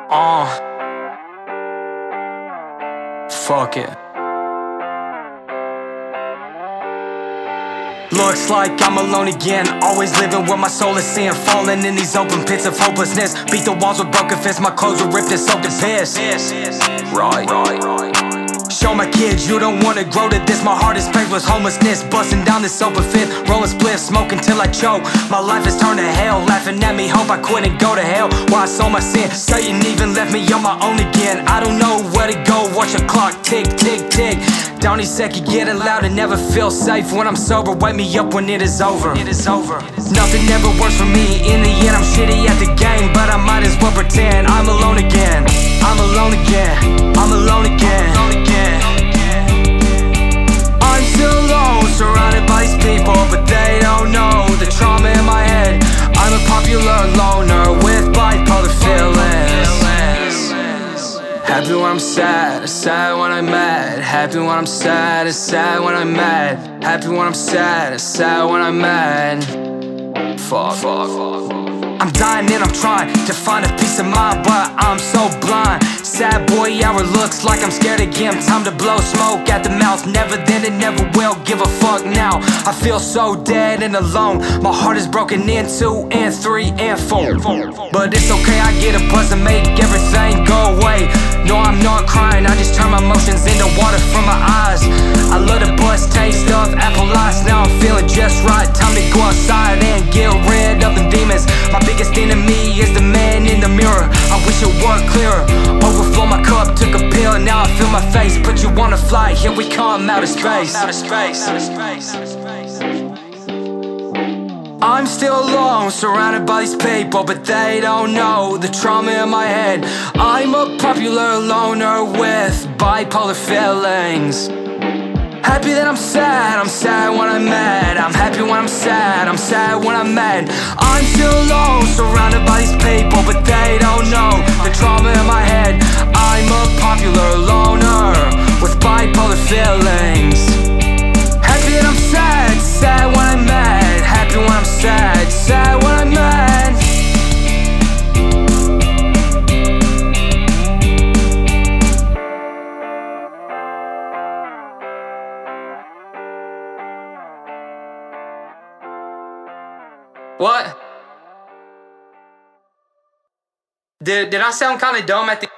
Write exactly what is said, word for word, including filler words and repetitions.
Uh, fuck it. Looks like I'm alone again, always living where my soul is sin. Falling in these open pits of hopelessness. Beat the walls with broken fists, my clothes were ripped and soaked in piss. Right, right, right. Show my kids you don't wanna grow to this. My heart is paved with homelessness, busting down this open fit, rolling spliffs, smoking till I choke. My life has turned to hell, laughing at me, hope I quit and go to hell. Why I sold my sin, Satan even left me on my own again. I don't know where to go, watch the clock tick, tick, tick. Down these second getting loud and never feel safe. When I'm sober, wake me up when it is over. It is over. Nothing ever works for me, in the end I'm shitty at the game, but I might as well pretend I'm alone again. I'm alone again, I'm alone again. I'm still alone, surrounded by these people, but they don't know the trauma in my head. I'm a popular loner with bipolar feelings. Happy when I'm sad, sad when I'm mad. Happy when I'm sad, sad when I'm mad. Happy when I'm sad, sad when I'm mad. Fuck, fuck, fuck. I'm dying and I'm trying to find a peace of mind, but I'm so blind. Sad boy hour looks like I'm scared again. Time to blow smoke at the mouth. Never then and never will give a fuck now. I feel so dead and alone. My heart is broken in two and three and four. But it's okay, I get a buzz and make everything go away. No, I'm not crying, I just turn my emotions into water from my eyes. I love the buzz taste of apple ice. Now I'm feeling just right. Time to go outside and get rid of the demons. My biggest enemy is the man in the mirror. I wish it were clearer. Overflow my cup, took a pill, and now I feel my face. Put you on a flight, here we come out of space. Out of space. Out of space. Out of space. I'm still alone, surrounded by these people, but they don't know the trauma in my head. I'm a popular loner with bipolar feelings. Happy that I'm sad, I'm sad when I'm mad. I'm happy when I'm sad, I'm sad when I'm mad. I'm still alone, surrounded by these people, but they don't know the trauma in my head. I'm a popular loner with bipolar feelings. Happy that I'm sad, sad when I'm mad. Happy when I'm sad, sad when I'm mad. What? Did, did I sound kinda dumb at the